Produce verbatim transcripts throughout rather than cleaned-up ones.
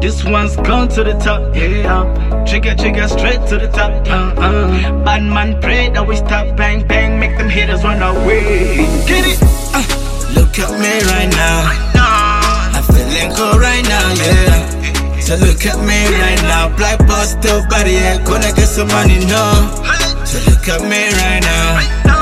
This one's gone to the top, yeah. Trigger, trigger, straight to the top, uh, uh. Bad man pray that we stop, bang, bang, make them haters run away. Get it? Uh. Look at me right now, I'm feeling good right now, yeah. So look at me right now, black boss still body, yeah. Gonna get some money, no. So look at me right now,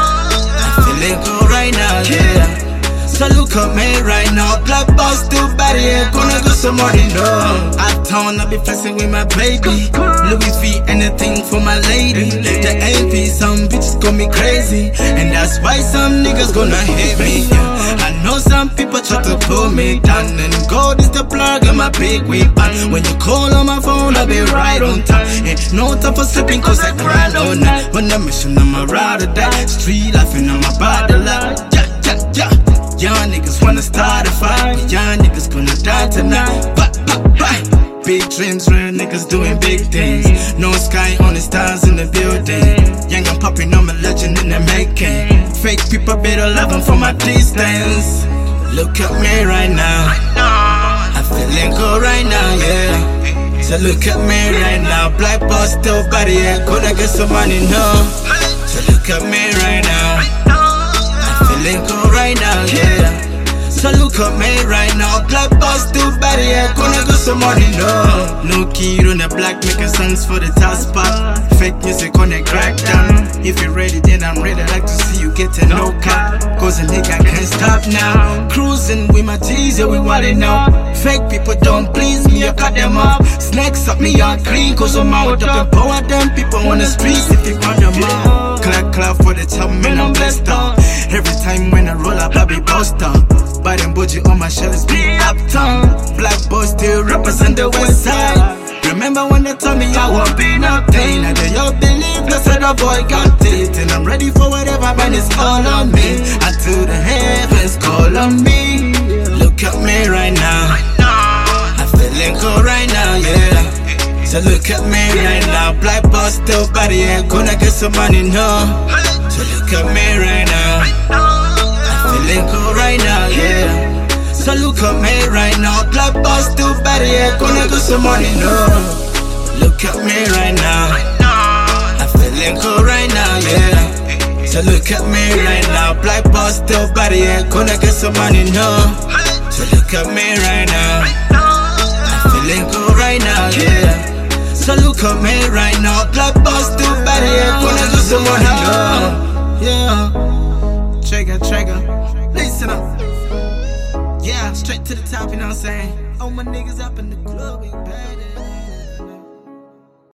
I'm feeling good right now, yeah. So look at me right now, black boss still body, yeah. Gonna get some money, no. Uptown, I be flexing with my baby. Louis V, anything for my lady. The envy, some bitches call me crazy, and that's why some niggas gonna hate me, yeah. I know some people try to pull me down, and gold is the plug in my big weapon. When you call on my phone, I be right on time. Ain't no time for sleeping cause I grind all night. When I'm mission, I'm a ride or die. Street laughing, I'm about to lie. Yeah, yeah, yeah. Young niggas wanna start a fight. Young niggas gonna die tonight. Bye, bye, bye. Big dreams, real niggas doing big things. No sky, only stars in the building. Young and popping, I'm a legend in the making. Fake people better love them from my distance. Look at me right now, I'm feeling good right now, yeah. So look at me right now, black boss still body, yeah. Gonna get some money, no. So look at me right now, I'm feeling good right now, yeah. So look at me right now, black boss still body, yeah. Gonna get some money, no. No kid on the black, making songs for the top spot. Fake music on the crack down. If you're ready, then I'm ready. Like to see you get a no cap, cause a nigga can't stop now. Cruising with my G's, yeah, we wildin' now. Fake people don't please me, I cut them off. Snakes up me, I clean, cause I'm out up and power them people on the streets if you want them out. Clap, clap for the top, man, I'm blessed up. Every time when I roll up, I be bossed up. Buy them bougie on my shoulders, be uptown. Black boys still represent the west side. Remember when they told me I won't be nothing? I did you believe I said a boy got it. And I'm ready for whatever, man, it's all on me. Until the heavens call on me. Look at me right now, I'm feeling good right now, yeah. So look at me right now, black boss still body, yeah. Gonna get some money, no. So look at me right now, I'm feeling good right now, yeah. So look at me right now, black boss still body, yeah. Gonna get some money, no. Look at me right now, I'm feeling good right now, yeah. So look at me right now, black boss still body, yeah. Gonna get some money, no. So look at me right now, I'm feeling good right now, yeah. So look at me right now, black boss still body, yeah. Gonna get some money, no. Yeah. Trigger, trigger, listen up. Yeah, straight to the top, you know what I'm saying? All my niggas up in the club, we back.